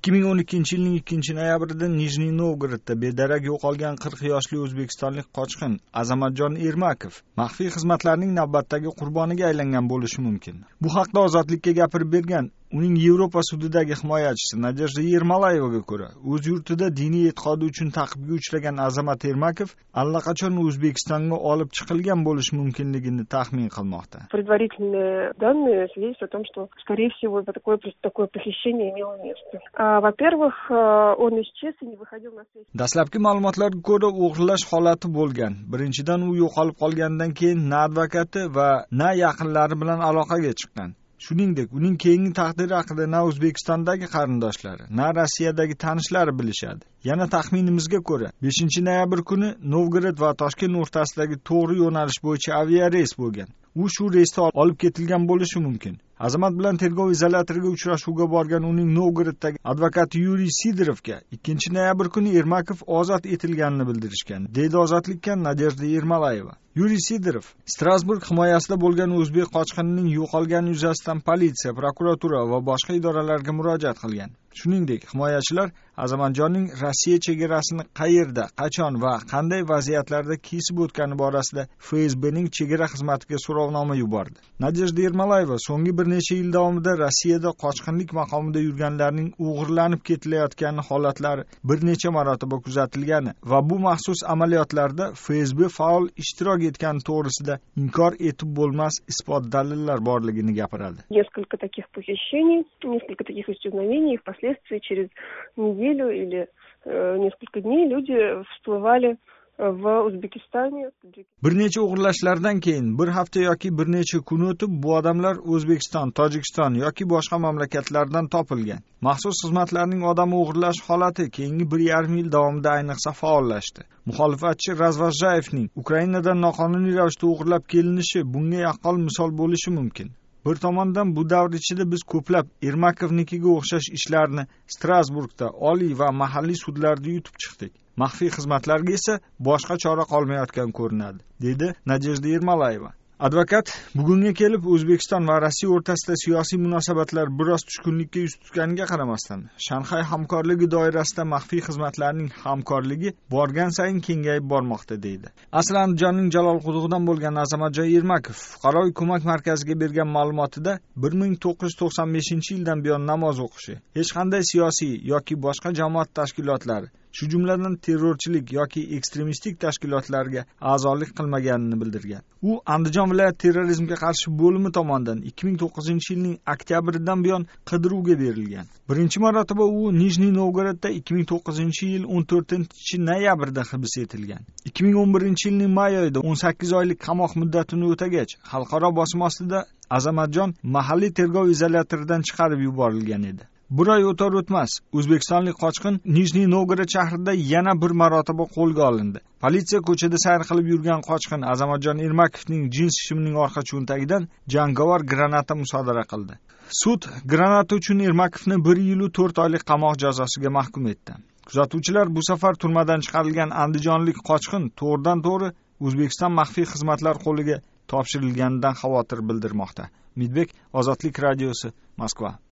2012-yilning 2-noyabrida Nijniy Novgorodda bedarak yo'qolgan 40 yoshli o'zbekistonlik qochqin Azamatjon Ermakov maxfiy xizmatlarning navbatdagi qurboniga aylangan bo'lishi mumkin. Bu haqda Ozodlikka gapirib bergan uning Yevropa sudidagi himoyachisi Nadejda Yermolayevaga ko'ra, o'z yurtida diniy e'tiqodi uchun ta'qibga uchragan Azamat Ermakov allaqachon O'zbekistonga olib chiqilgan bo'lishi mumkinligini taxmin qilmoqda. Предварительные данные свидетельствуют о том, что, скорее всего, такое похищение имело место. Во-первых, он исчез и не выходил на связь. Dastlabki ma'lumotlarga ko'ra, o'g'irlash holati bo'lgan. Birinchidan u yo'qolib qolgandan keyin na advokati va na yaqinlari bilan aloqaga chiqqan. Shuningdek, uning keyingi taqdiri haqida na O'zbekistondagi qarindoshlari, na Rossiyadagi tanishlari bilishadi. Yana taxminimizga ko'ra, 5-noyabr kuni Novgorod va Toshkent o'rtasidagi to'g'ri yo'nalish bo'yicha aviareys bo'lgan. U shu reysda olib ketilgan bo'lishi mumkin. Azamat bilan tergov izolyatoriga uchrashuvga borgan uning Novgoroddagi advokati Yuriy Sidorovga 2-noyabr kuni Ermakov ozod etilganini bildirishgan, deydi Ozodlikka Nadejda Yermolayeva. Yuriy Sidorov Strasburg himoyasida bo'lgan o'zbek qochqinining yo'qolgani yuzasidan politsiya, prokuratura va boshqa idoralarga murojaat qilgan. Shuningdek, himoyachilar Azamatjonning Rossiya chegarasini qayerda, qachon va qanday vaziyatlarda kesib o'tgani borasida FSBning chegara xizmatiga so'rovnoma yubordi. Nadejda Yermolayeva so'nggi bir necha yil davomida Rossiyada qochqinlik maqomida yurganlarning o'g'irlanib ketilayotgani holatlari bir necha marotaba kuzatilgani va bu maxsus amaliyotlarda FSB faol ishtirok etgani to'g'risida inkor etib bo'lmas isbot dalillar borligini gapiradi. Несколько таких похищений, несколько таких исчезновений, и впоследствии через неделю или несколько дней люди всплывали в O'zbekistone. Bir necha o'g'irlashlardan keyin bir hafta yoki bir necha kun o'tib bu odamlar O'zbekiston, Tojikiston yoki boshqa mamlakatlardan topilgan. Maxsus xizmatlarning odam o'g'irlash holati keyingi 1,5 yil davomida ayniqsa faollashdi. Muxolifatchi Razvojayevning Ukrainadan noqonuniy ravishda o'g'irlab kelinishi bunga yaqqol misol bo'lishi mumkin. Bir tomondan bu davr ichida biz ko'plab Ermakovnikiga o'xshash ishlarni Strasburgda oliy va mahalliy sudlarda yutib chiqdik. Maxfiy xizmatlarga esa boshqa chora qolmayotgan ko'rinadi, dedi Nadejda Yermolayeva. Advokat bugunga kelib O'zbekiston va Rossiya o'rtasida siyosiy munosabatlar biroz tushkunlikka yuz tutganiga qaramasdan, Shanxay hamkorligi doirasida maxfiy xizmatlarning hamkorligi borgan sayin kengayib bormoqda, deydi. Aslan Andijonning Jalolqudug'idan bo'lgan Azamatjon Ermakov fuqaroviy ko'mak markaziga bergan ma'lumotida 1995-yildan buyon namoz o'qishi, hech qanday siyosiy yoki boshqa jamoat tashkilotlari, shu jumladan terrorchilik yoki ekstremistik tashkilotlarga a'zolik qilmaganini bildirgan. U Andijon viloyat terrorizmga qarshi bo'limi tomonidan 2009-yilning oktyabridan buyon qidiruvga berilgan. Birinchi marotaba u Nijniy Novgorodda 2009-yil 14-noyabrda hibs etilgan. 2011-yilning may oyida 18 oylik qamoq muddatini o'tagach, xalqaro bosim ostida Azamatjon mahalliy tergov izolyatoridan chiqarib yuborilgan edi. Bir oy o'tar-o'tmas o'zbekistonlik qochqin Nijniy Novgorod shahrida yana bir marotaba qo'lga olindi. Politsiya ko'chada sayr qilib yurgan qochqin Azamatjon Ermakovning jins shimining orqa cho'ntagidan jangovar granata musodara qildi. Sud granata uchun Ermakovni 1 yil 4 oylik qamoq jazosiga mahkum etdi. Kuzatuvchilar bu safar turmadan chiqarilgan andijonlik qochqin to'g'ridan-to'g'ri O'zbekiston maxfiy xizmatlar qo'liga topshirilganidan xavotir bildirmoqda. Midbek, Ozodlik radiosi, Moskva.